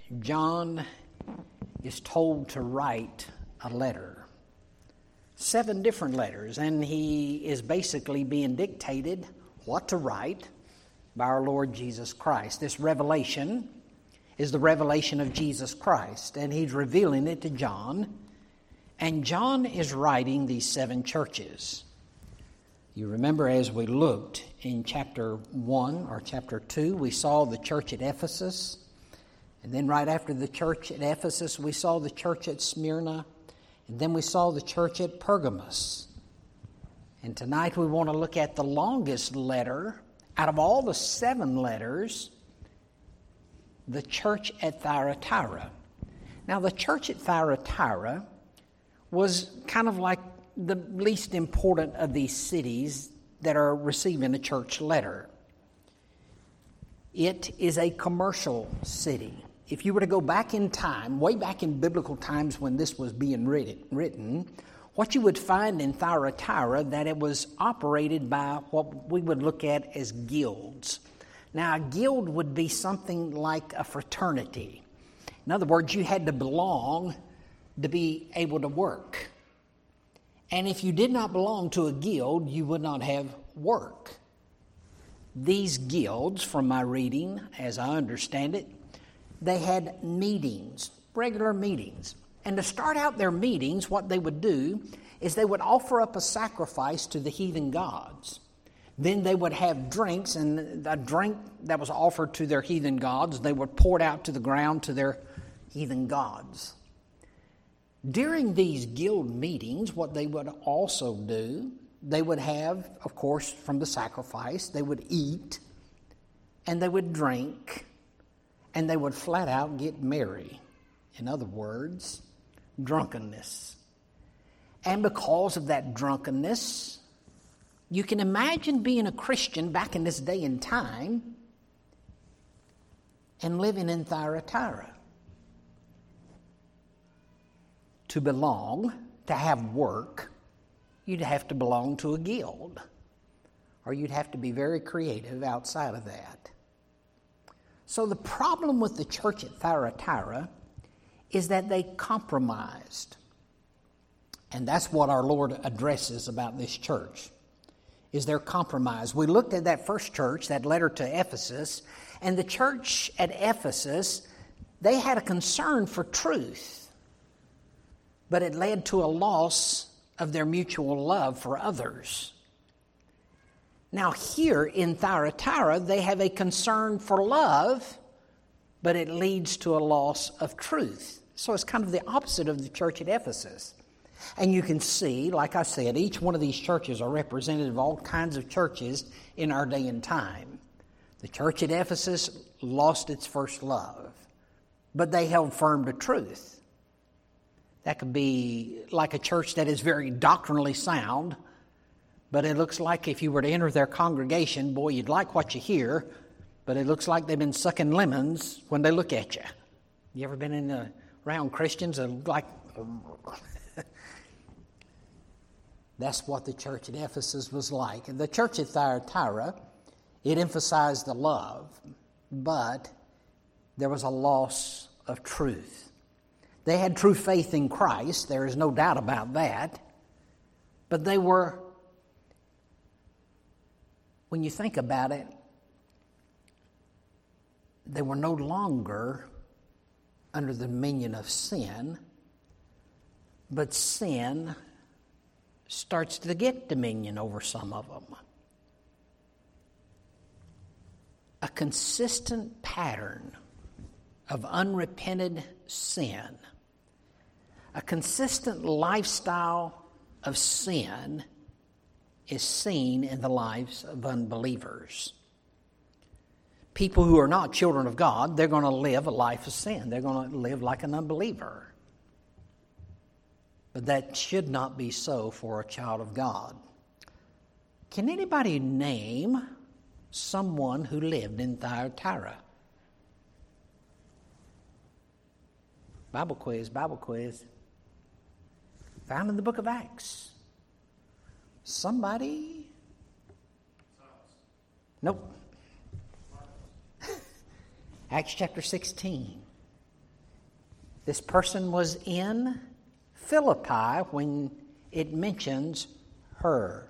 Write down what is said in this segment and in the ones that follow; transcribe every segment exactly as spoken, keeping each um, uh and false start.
John is told to write a letter. Seven different letters, and he is basically being dictated what to write by our Lord Jesus Christ. This revelation is the revelation of Jesus Christ, and he's revealing it to John, and John is writing these seven churches. You remember as we looked in chapter one or chapter two, we saw the church at Ephesus, and then right after the church at Ephesus, we saw the church at Smyrna, and then we saw the church at Pergamos. And tonight we want to look at the longest letter out of all the seven letters, the church at Thyatira. Now, the church at Thyatira was kind of like the least important of these cities that are receiving a church letter. It is a commercial city. If you were to go back in time, way back in biblical times when this was being written, what you would find in Thyatira, that it was operated by what we would look at as guilds. Now, a guild would be something like a fraternity. In other words, you had to belong to be able to work. And if you did not belong to a guild, you would not have work. These guilds, from my reading, as I understand it, they had meetings, regular meetings. And to start out their meetings, what they would do is they would offer up a sacrifice to the heathen gods. Then they would have drinks, and a drink that was offered to their heathen gods, they would pour it out to the ground to their heathen gods. During these guild meetings, what they would also do, they would have, of course, from the sacrifice, they would eat, and they would drink, and they would flat out get merry. In other words, drunkenness. And because of that drunkenness, you can imagine being a Christian back in this day and time and living in Thyatira. To belong, to have work, you'd have to belong to a guild, or you'd have to be very creative outside of that. So the problem with the church at Thyatira is that they compromised. And that's what our Lord addresses about this church, is their compromise. We looked at that first church, that letter to Ephesus, and the church at Ephesus, they had a concern for truth, but it led to a loss of their mutual love for others. Now here in Thyatira, they have a concern for love, but it leads to a loss of truth. So it's kind of the opposite of the church at Ephesus. And you can see, like I said, each one of these churches are representative of all kinds of churches in our day and time. The church at Ephesus lost its first love, but they held firm to truth. That could be like a church that is very doctrinally sound, but it looks like if you were to enter their congregation, boy, you'd like what you hear, but it looks like they've been sucking lemons when they look at you. You ever been in the, around Christians that look like... That's what the church at Ephesus was like. And the church at Thyatira, it emphasized the love, but there was a loss of truth. They had true faith in Christ, there is no doubt about that, but they were, when you think about it, they were no longer under the dominion of sin, but sin starts to get dominion over some of them. A consistent pattern of unrepented sin, a consistent lifestyle of sin is seen in the lives of unbelievers. People who are not children of God, they're going to live a life of sin. They're going to live like an unbeliever. But that should not be so for a child of God. Can anybody name someone who lived in Thyatira? Bible quiz, Bible quiz. Found in the book of Acts. Somebody? Nope. Acts chapter sixteen. This person was in Philippi when it mentions her.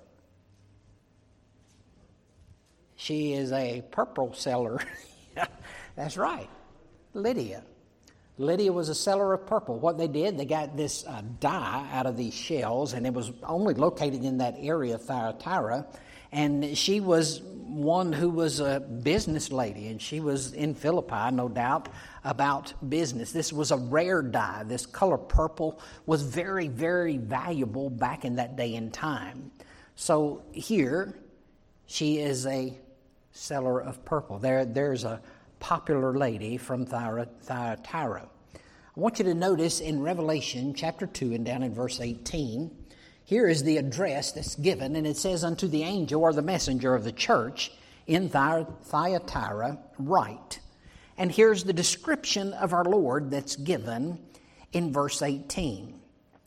She is a purple seller. That's right, Lydia. Lydia was a seller of purple. What they did, they got this uh, dye out of these shells, and it was only located in that area of Thyatira. And she was one who was a business lady, and she was in Philippi, no doubt, about business. This was a rare dye. This color purple was very, very valuable back in that day and time. So here, she is a seller of purple. There, there's a popular lady from Thyatira. I want you to notice in Revelation chapter two and down in verse eighteen, here is the address that's given, and it says, unto the angel or the messenger of the church in Thyatira, write. And here's the description of our Lord that's given in verse eighteen.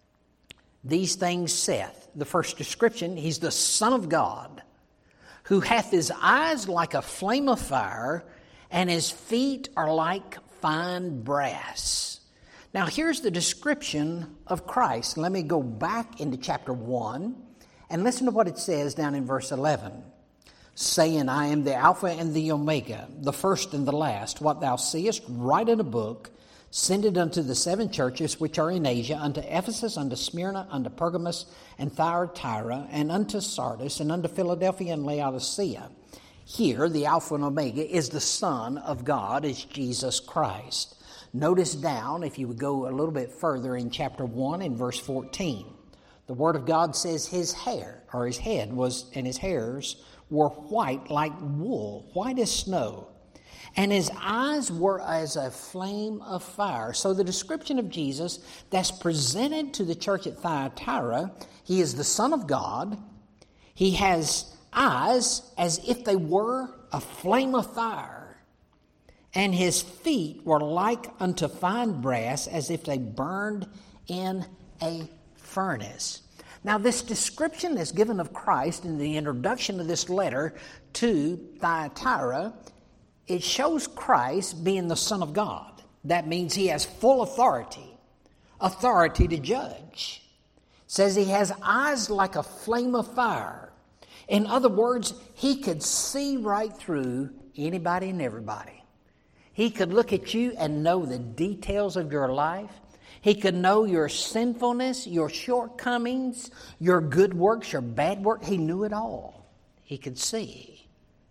These things saith, the first description, he's the Son of God, who hath his eyes like a flame of fire, and his feet are like fine brass. Now here's the description of Christ. Let me go back into chapter one and listen to what it says down in verse eleven. Saying, I am the Alpha and the Omega, the first and the last. What thou seest, write in a book, send it unto the seven churches which are in Asia, unto Ephesus, unto Smyrna, unto Pergamos, and Thyatira, and unto Sardis, and unto Philadelphia and Laodicea. Here, the Alpha and Omega is the Son of God, is Jesus Christ. Notice down, if you would go a little bit further in chapter one and verse fourteen. The Word of God says his hair, or his head was, and his hairs were white like wool, white as snow. And his eyes were as a flame of fire. So the description of Jesus that's presented to the church at Thyatira, he is the Son of God. He has eyes as if they were a flame of fire. And his feet were like unto fine brass, as if they burned in a furnace. Now, this description is given of Christ in the introduction of this letter to Thyatira. It shows Christ being the Son of God. That means he has full authority, authority to judge. It says he has eyes like a flame of fire. In other words, he could see right through anybody and everybody. He could look at you and know the details of your life. He could know your sinfulness, your shortcomings, your good works, your bad work. He knew it all. He could see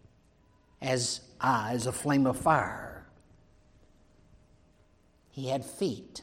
as eyes a flame of fire. He had feet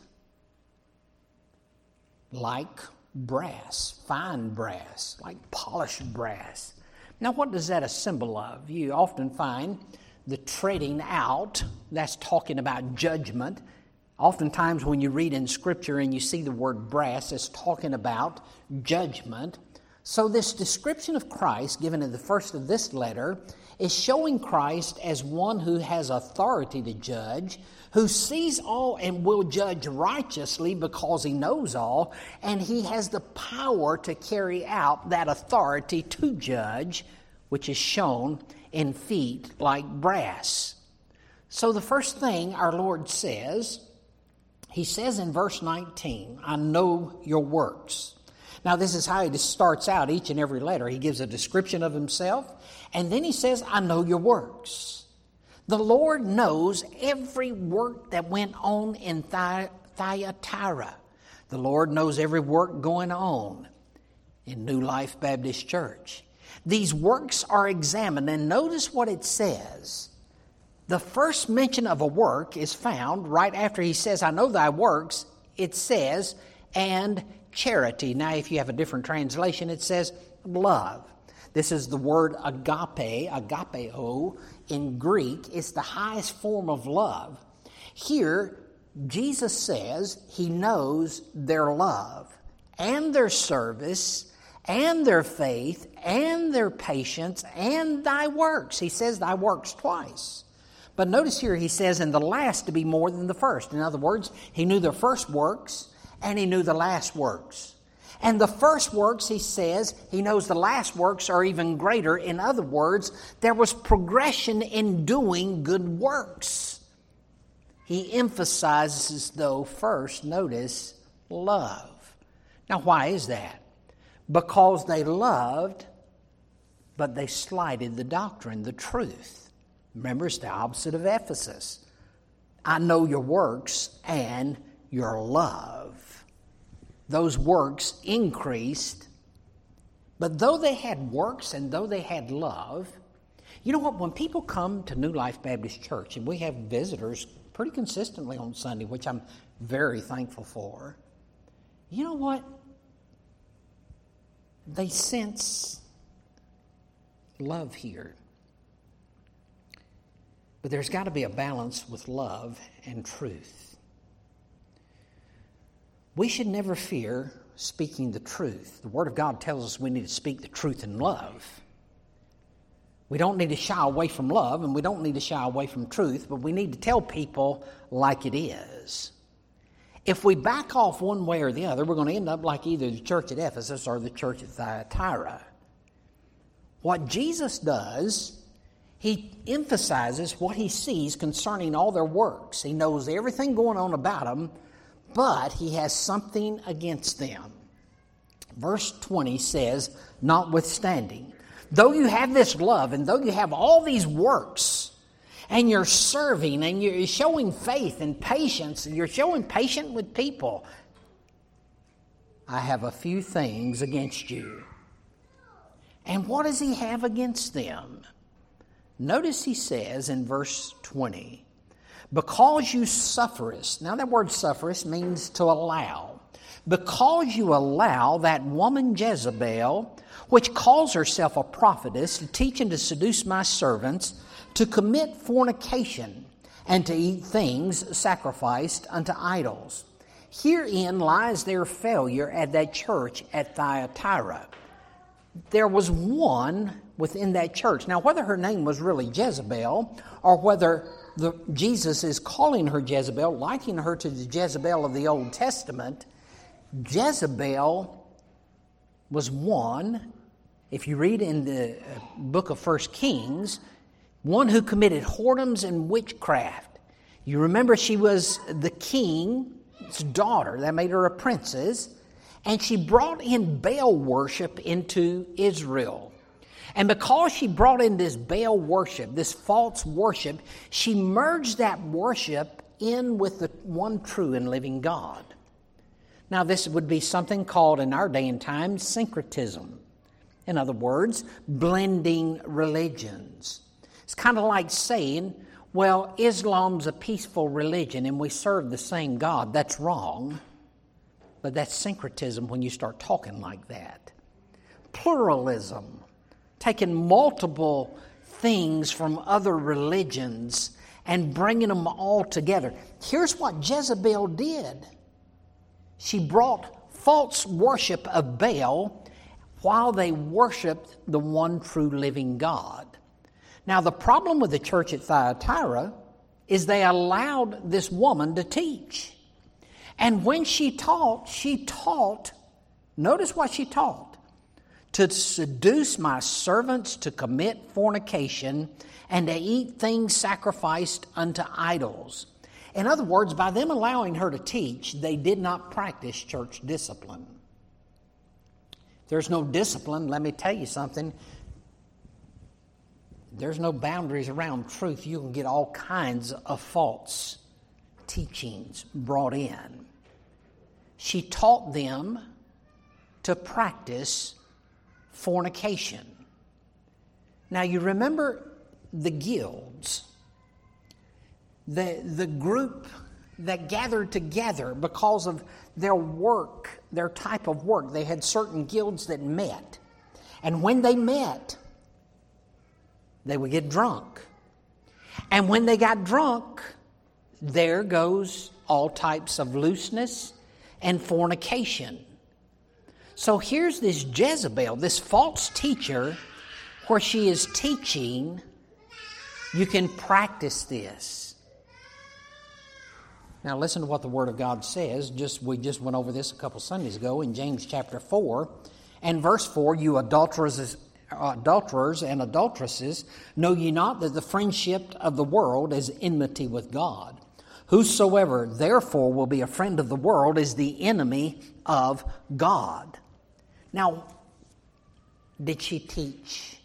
like brass, fine brass, like polished brass. Now, what does that a symbol of? You often find the treading out, that's talking about judgment. Oftentimes when you read in Scripture and you see the word brass, it's talking about judgment. So this description of Christ given in the first of this letter is showing Christ as one who has authority to judge, who sees all and will judge righteously because he knows all, and he has the power to carry out that authority to judge, which is shown in feet like brass. So the first thing our Lord says, he says in verse nineteen, I know your works. Now this is how he just starts out each and every letter. He gives a description of himself, and then he says, I know your works. The Lord knows every work that went on in Thyatira. The Lord knows every work going on in New Life Baptist Church. These works are examined, and notice what it says. The first mention of a work is found right after he says, I know thy works. It says, and charity. Now, if you have a different translation, it says love. This is the word agape, agapeo in Greek. It's the highest form of love. Here, Jesus says he knows their love and their service and their faith and their patience and thy works. He says thy works twice. But notice here he says, and the last to be more than the first. In other words, he knew the first works and he knew the last works. And the first works, he says, he knows the last works are even greater. In other words, there was progression in doing good works. he emphasizes, though, first, notice, love. Now, why is that? Because they loved, but they slighted the doctrine, the truth. Remember, it's the opposite of Ephesus. I know your works and your love. Those works increased, but though they had works and though they had love, you know what? When people come to New Life Baptist Church, and we have visitors pretty consistently on Sunday, which I'm very thankful for, you know what? They sense love here. But there's got to be a balance with love and truth. We should never fear speaking the truth. The Word of God tells us we need to speak the truth in love. We don't need to shy away from love, and we don't need to shy away from truth, but we need to tell people like it is. If we back off one way or the other, we're going to end up like either the church at Ephesus or the church at Thyatira. What Jesus does, he emphasizes what he sees concerning all their works. He knows everything going on about them, but he has something against them. Verse twenty says, notwithstanding, though you have this love and though you have all these works, and you're serving and you're showing faith and patience, and you're showing patience with people, I have a few things against you. And what does he have against them? Notice he says in verse twenty, because you sufferest. Now that word sufferest means to allow. Because you allow that woman Jezebel, which calls herself a prophetess, to teach and to seduce my servants, to commit fornication, and to eat things sacrificed unto idols. Herein lies their failure at that church at Thyatira. There was one within that church. Now, whether her name was really Jezebel, or whether the, Jesus is calling her Jezebel, likening her to the Jezebel of the Old Testament, Jezebel was one, if you read in the book of First Kings, one who committed whoredoms and witchcraft. You remember she was the king's daughter. That made her a princess. And she brought in Baal worship into Israel. And because she brought in this Baal worship, this false worship, she merged that worship in with the one true and living God. Now, this would be something called in our day and time syncretism. In other words, blending religions. It's kind of like saying, well, Islam's a peaceful religion and we serve the same God. That's wrong. But that's syncretism when you start talking like that. Pluralism, taking multiple things from other religions and bringing them all together. Here's what Jezebel did. She brought false worship of Baal while they worshiped the one true living God. Now, the problem with the church at Thyatira is they allowed this woman to teach. And when she taught, she taught, notice what she taught, to seduce my servants to commit fornication and to eat things sacrificed unto idols. In other words, by them allowing her to teach, they did not practice church discipline. If there's no discipline, let me tell you something. There's no boundaries around truth. You can get all kinds of false teachings brought in. She taught them to practice fornication. Now, you remember the guilds, the, the group that gathered together because of their work, their type of work. They had certain guilds that met. And when they met, they would get drunk. And when they got drunk, there goes all types of looseness and fornication. So here's this Jezebel, this false teacher, where she is teaching, you can practice this. Now listen to what the Word of God says. Just we just went over this a couple Sundays ago in James chapter four. And verse four, you adulterers, adulterers and adulteresses, know ye not that the friendship of the world is enmity with God? Whosoever therefore will be a friend of the world is the enemy of God. Now, did she teach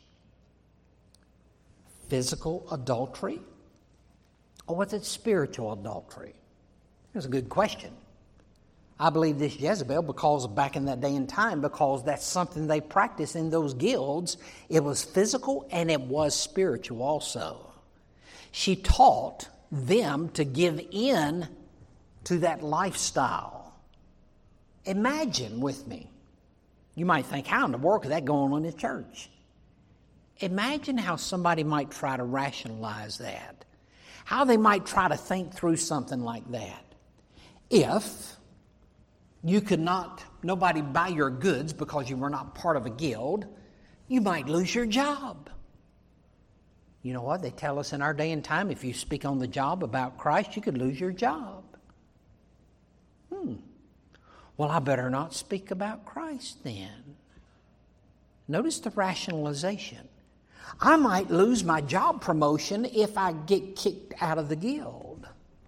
physical adultery? Or was it spiritual adultery? That's a good question. I believe this Jezebel, because back in that day and time, because that's something they practiced in those guilds, it was physical and it was spiritual also. She taught them to give in to that lifestyle. Imagine with me. You might think, how in the world is that going on in the church? Imagine how somebody might try to rationalize that. How they might try to think through something like that. If you could not, nobody buy your goods because you were not part of a guild, you might lose your job. You know what? They tell us in our day and time, if you speak on the job about Christ, you could lose your job. Hmm. Well, I better not speak about Christ then. Notice the rationalization. I might lose my job promotion if I get kicked out of the guild.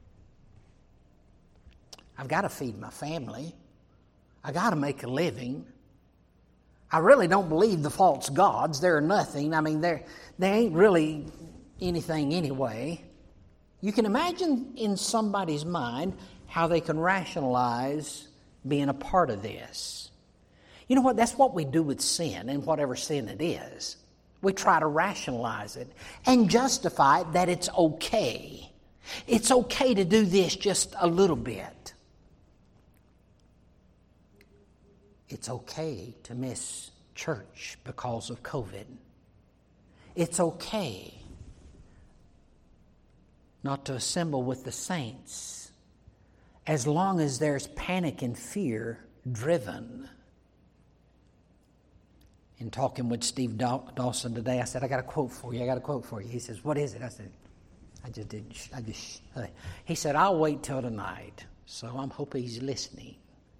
I've got to feed my family. I got to make a living. I really don't believe the false gods. They're nothing. I mean, they're, they ain't really anything anyway. You can imagine in somebody's mind how they can rationalize being a part of this. You know what? That's what we do with sin, and whatever sin it is. We try to rationalize it and justify it that it's okay. It's okay to do this just a little bit. It's okay to miss church because of COVID. It's okay not to assemble with the saints as long as there's panic and fear driven. In talking with Steve Dawson today, I said, I got a quote for you. I got a quote for you. He says, what is it? I said, I just didn't. I just. He said, I'll wait till tonight. So I'm hoping he's listening.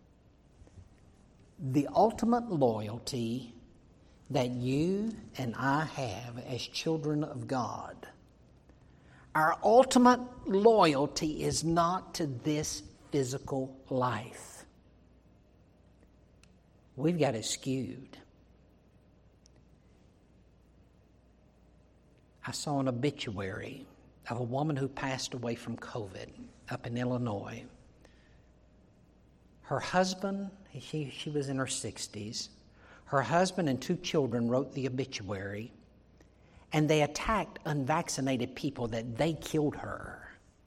The ultimate loyalty that you and I have as children of God, our ultimate loyalty is not to this physical life. We've got it skewed. I saw an obituary of a woman who passed away from COVID up in Illinois. Her husband, she, she was in her sixties. Her husband and two children wrote the obituary, and they attacked unvaccinated people that they killed her.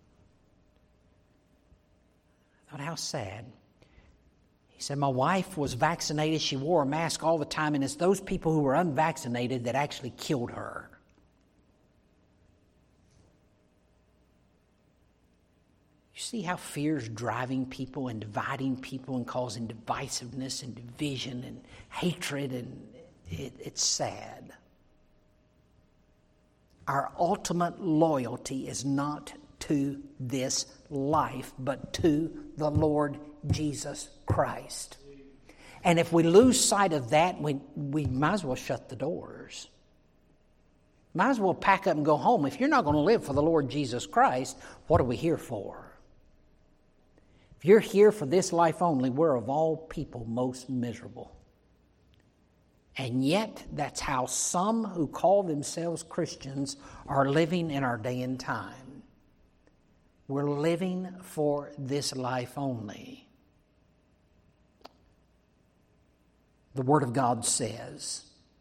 I thought, how sad. He said, my wife was vaccinated. She wore a mask all the time, and it's those people who were unvaccinated that actually killed her. You see how fear's driving people and dividing people and causing divisiveness and division and hatred, and it, it's sad. Our ultimate loyalty is not to this life, but to the Lord Jesus Christ. And if we lose sight of that, we, we might as well shut the doors. Might as well pack up and go home. If you're not going to live for the Lord Jesus Christ, what are we here for? If you're here for this life only, we're of all people most miserable. And yet, that's how some who call themselves Christians are living in our day and time. We're living for this life only. The Word of God says,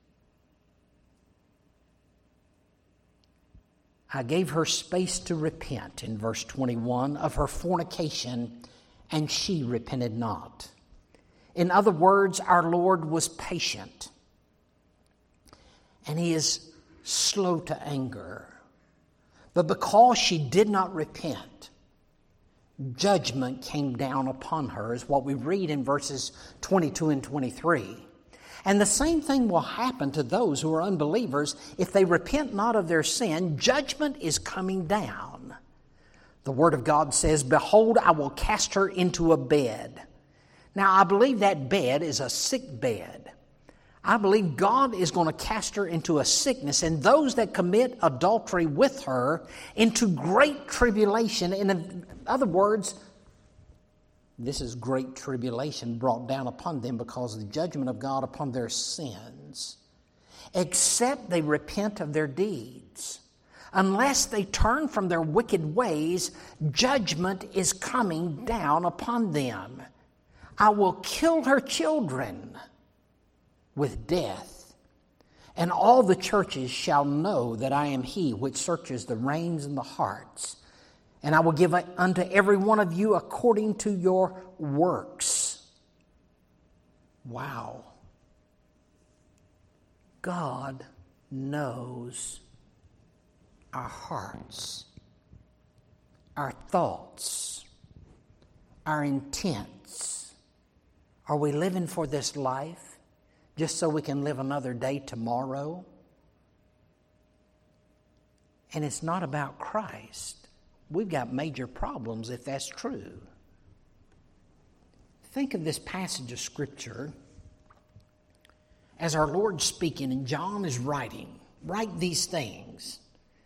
I gave her space to repent, in verse twenty-one, of her fornication, and she repented not. In other words, our Lord was patient, and He is slow to anger. But because she did not repent, judgment came down upon her, is what we read in verses twenty-two and twenty-three. And the same thing will happen to those who are unbelievers. If they repent not of their sin, judgment is coming down. The Word of God says, behold, I will cast her into a bed. Now, I believe that bed is a sick bed. I believe God is going to cast her into a sickness, and those that commit adultery with her into great tribulation. In other words, this is great tribulation brought down upon them because of the judgment of God upon their sins, except they repent of their deeds. Unless they turn from their wicked ways, judgment is coming down upon them. I will kill her children with death, and all the churches shall know that I am He which searches the reins and the hearts, and I will give unto every one of you according to your works. Wow. God knows our hearts, our thoughts, our intents. Are we living for this life just so we can live another day tomorrow? And it's not about Christ. We've got major problems if that's true. Think of this passage of Scripture as our Lord's speaking and John is writing. Write these things.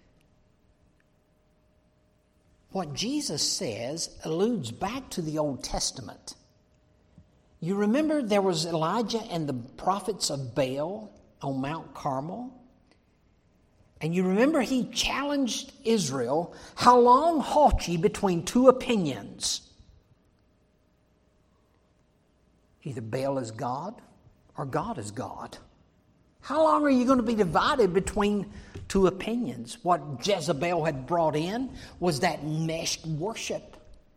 What Jesus says alludes back to the Old Testament. You remember there was Elijah and the prophets of Baal on Mount Carmel? And you remember he challenged Israel, how long halt ye between two opinions? Either Baal is God or God is God. How long are you going to be divided between two opinions? What Jezebel had brought in was that meshed worship.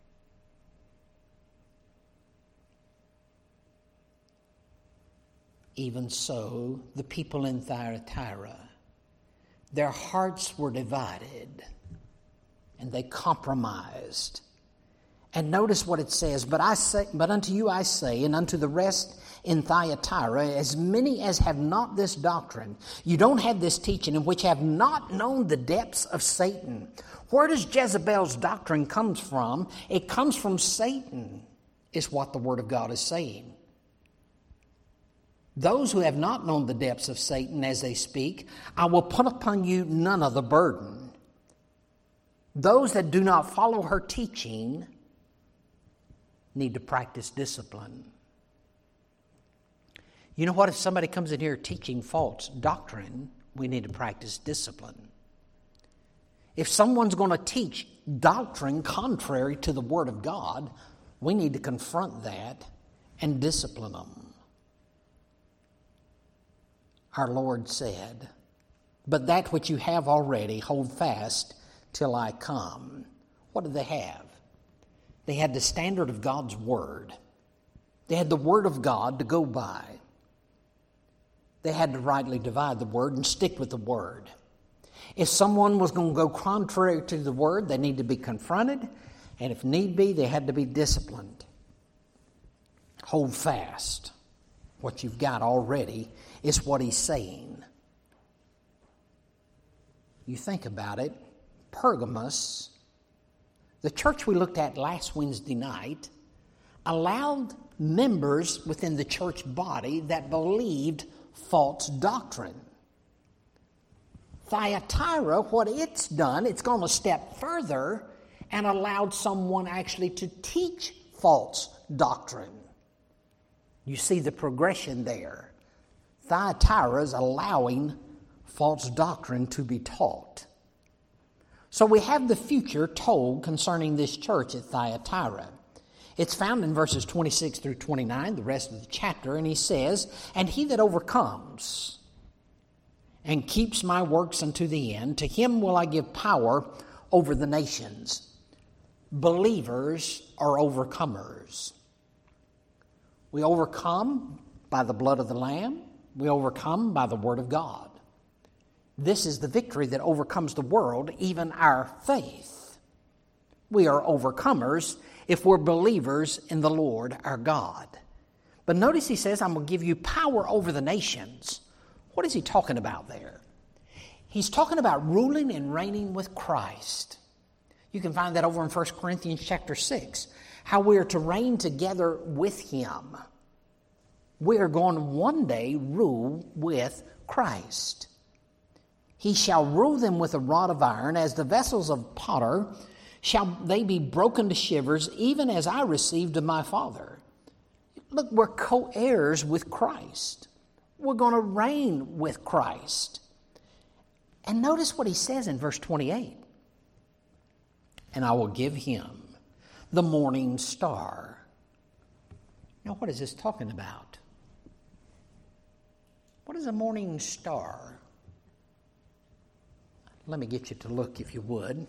Even so, the people in Thyatira, their hearts were divided and they compromised. And notice what it says, but I say, but unto you I say, and unto the rest in Thyatira, as many as have not this doctrine, you don't have this teaching, and which have not known the depths of Satan. Where does Jezebel's doctrine come from? It comes from Satan, is what the Word of God is saying. Those who have not known the depths of Satan as they speak, I will put upon you none of the burden. Those that do not follow her teaching need to practice discipline. You know what? If somebody comes in here teaching false doctrine, we need to practice discipline. If someone's going to teach doctrine contrary to the Word of God, we need to confront that and discipline them. Our Lord said, but that which you have already, hold fast till I come. What did they have? They had the standard of God's Word. They had the Word of God to go by. They had to rightly divide the Word and stick with the Word. If someone was going to go contrary to the Word, they need to be confronted, and if need be, they had to be disciplined. Hold fast. What you've got already is what he's saying. You think about it, Pergamos, the church we looked at last Wednesday night, allowed members within the church body that believed false doctrine. Thyatira, what it's done, it's gone a step further and allowed someone actually to teach false doctrine. You see the progression there. Thyatira is allowing false doctrine to be taught. So we have the future told concerning this church at Thyatira. It's found in verses twenty-six through twenty-nine, the rest of the chapter, and he says, and he that overcomes and keeps my works unto the end, to him will I give power over the nations. Believers are overcomers. We overcome by the blood of the Lamb. We overcome by the Word of God. This is the victory that overcomes the world, even our faith. We are overcomers if we're believers in the Lord our God. But notice he says, I'm going to give you power over the nations. What is he talking about there? He's talking about ruling and reigning with Christ. You can find that over in First Corinthians chapter six. How we are to reign together with him. We are going to one day rule with Christ. He shall rule them with a rod of iron, as the vessels of potter shall they be broken to shivers, even as I received of my Father. Look, we're co-heirs with Christ. We're going to reign with Christ. And notice what he says in verse twenty-eight. And I will give him the morning star. Now, what is this talking about? What is a morning star? Let me get you to look, if you would.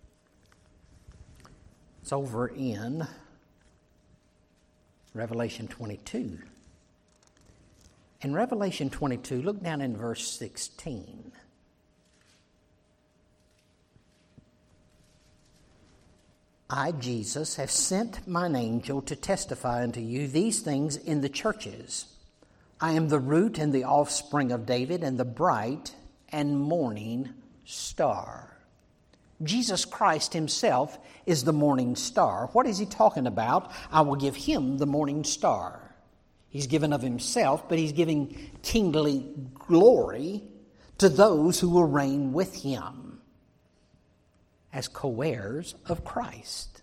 It's over in Revelation twenty-two. In Revelation twenty-two, look down in verse sixteen. I, Jesus, have sent mine angel to testify unto you these things in the churches. I am the root and the offspring of David, and the bright and morning star. Jesus Christ himself is the morning star. What is he talking about? I will give him the morning star. He's given of himself, but he's giving kingly glory to those who will reign with him as co-heirs of Christ.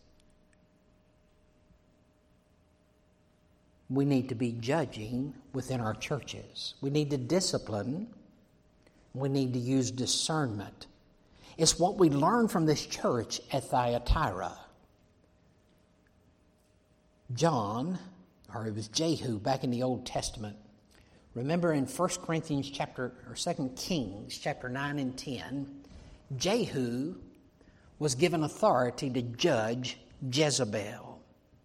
We need to be judging within our churches. We need to discipline. We need to use discernment. It's what we learned from this church at Thyatira. John, or it was Jehu back in the Old Testament. Remember in First Corinthians chapter, or Second Kings chapter nine and ten, Jehu was given authority to judge Jezebel.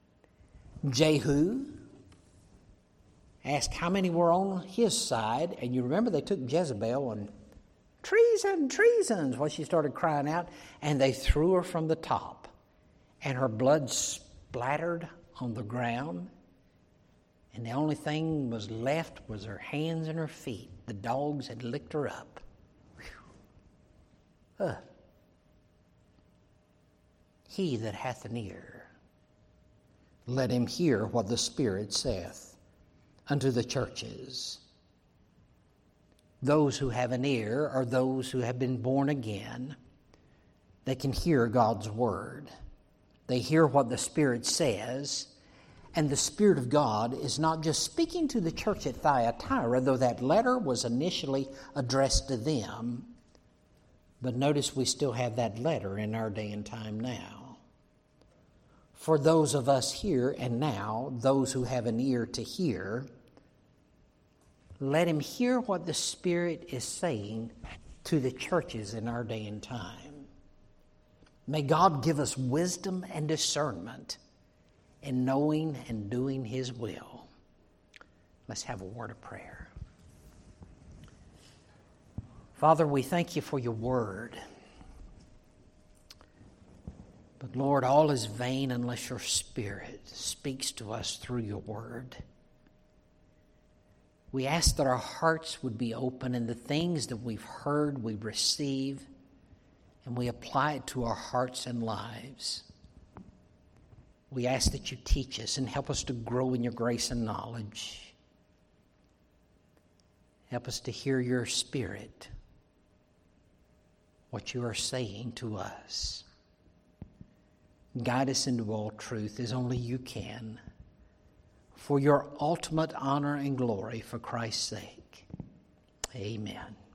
Jehu asked how many were on his side, and you remember they took Jezebel and treason, treason's what she started crying out, and they threw her from the top, and her blood splattered on the ground, and the only thing was left was her hands and her feet. The dogs had licked her up. Uh. He that hath an ear, let him hear what the Spirit saith unto the churches. Those who have an ear are those who have been born again. They can hear God's word. They hear what the Spirit says. And the Spirit of God is not just speaking to the church at Thyatira, though that letter was initially addressed to them. But notice we still have that letter in our day and time now. For those of us here and now, those who have an ear to hear, let him hear what the Spirit is saying to the churches in our day and time. May God give us wisdom and discernment in knowing and doing his will. Let's have a word of prayer. Father, we thank you for your word. But Lord, all is vain unless your Spirit speaks to us through your word. We ask that our hearts would be open and the things that we've heard we receive and we apply it to our hearts and lives. We ask that you teach us and help us to grow in your grace and knowledge. Help us to hear your Spirit, what you are saying to us. Guide us into all truth as only you can, for your ultimate honor and glory for Christ's sake. Amen.